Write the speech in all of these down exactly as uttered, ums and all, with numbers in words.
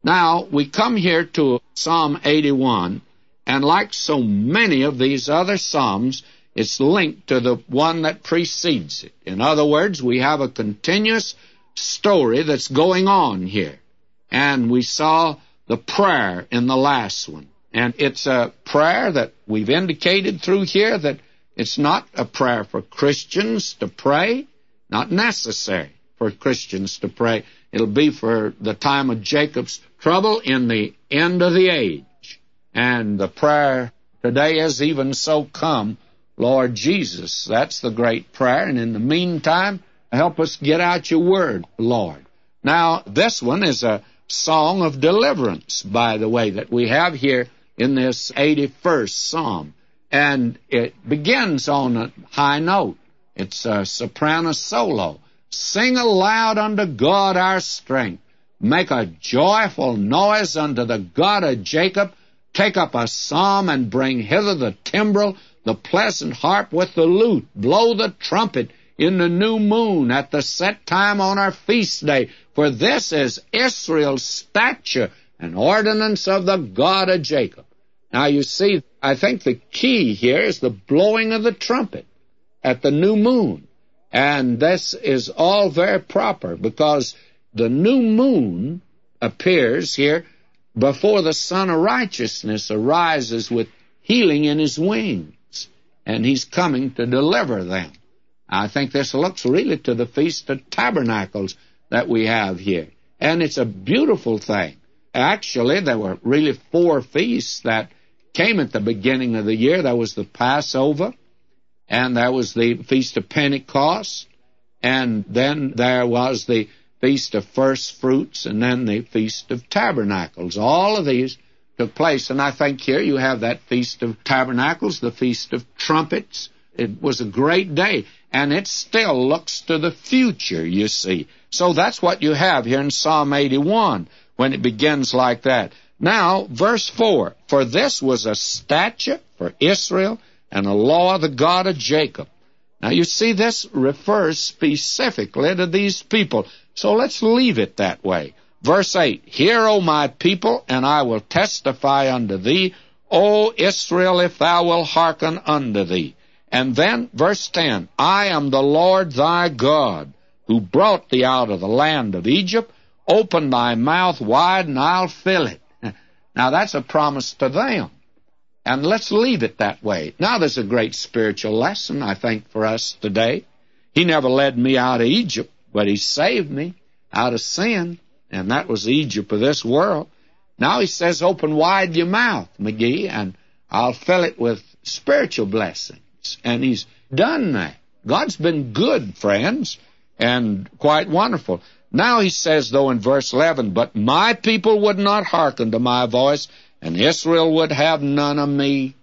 Now, we come here to Psalm eighty-one, and like so many of these other psalms, it's linked to the one that precedes it. In other words, we have a continuous story that's going on here. And we saw the prayer in the last one. And it's a prayer that we've indicated through here that it's not a prayer for Christians to pray, not necessary for Christians to pray. It'll be for the time of Jacob's trouble in the end of the age. And the prayer today is, even so come, Lord Jesus. That's the great prayer. And in the meantime, help us get out your word, Lord. Now, this one is a song of deliverance, by the way, that we have here in this eighty-first Psalm. And it begins on a high note. It's a soprano solo. Sing aloud unto God our strength. Make a joyful noise unto the God of Jacob. Take up a psalm and bring hither the timbrel, the pleasant harp with the lute. Blow the trumpet in the new moon at the set time on our feast day. For this is Israel's statute, an ordinance of the God of Jacob. Now you see, I think the key here is the blowing of the trumpet at the new moon. And this is all very proper, because the new moon appears here before the Son of Righteousness arises with healing in his wings. And he's coming to deliver them. I think this looks really to the Feast of Tabernacles that we have here. And it's a beautiful thing. Actually, there were really four feasts that came at the beginning of the year. There was the Passover, and there was the Feast of Pentecost, and then there was the Feast of First Fruits, and then the Feast of Tabernacles. All of these took place, and I think here you have that Feast of Tabernacles, the Feast of Trumpets. It was a great day, and it still looks to the future, you see. So that's what you have here in Psalm eighty-one, when it begins like that. Now, verse four, for this was a statute for Israel and a law of the God of Jacob. Now, you see, this refers specifically to these people, so let's leave it that way. Verse eight, hear, O my people, and I will testify unto thee, O Israel, if thou wilt hearken unto thee. And then, verse ten, I am the Lord thy God, who brought thee out of the land of Egypt. Open thy mouth wide, and I'll fill it. Now, that's a promise to them. And let's leave it that way. Now, there's a great spiritual lesson, I think, for us today. He never led me out of Egypt, but he saved me out of sin, and that was the Egypt of this world. Now he says, open wide your mouth, McGee, and I'll fill it with spiritual blessings. And he's done that. God's been good, friends, and quite wonderful. Now he says, though, in verse eleven, but my people would not hearken to my voice, and Israel would have none of me.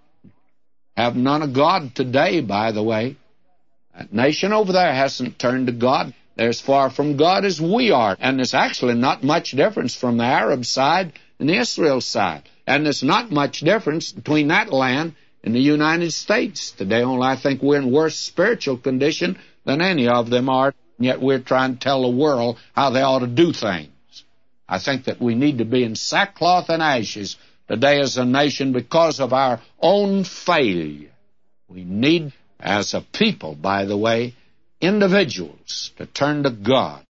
Have none of God today, by the way. That nation over there hasn't turned to God. They're as far from God as we are. And there's actually not much difference from the Arab side and the Israel side. And there's not much difference between that land and the United States today. Only I think we're in worse spiritual condition than any of them are. And yet we're trying to tell the world how they ought to do things. I think that we need to be in sackcloth and ashes today as a nation because of our own failure. We need, as a people, by the way, individuals to turn to God.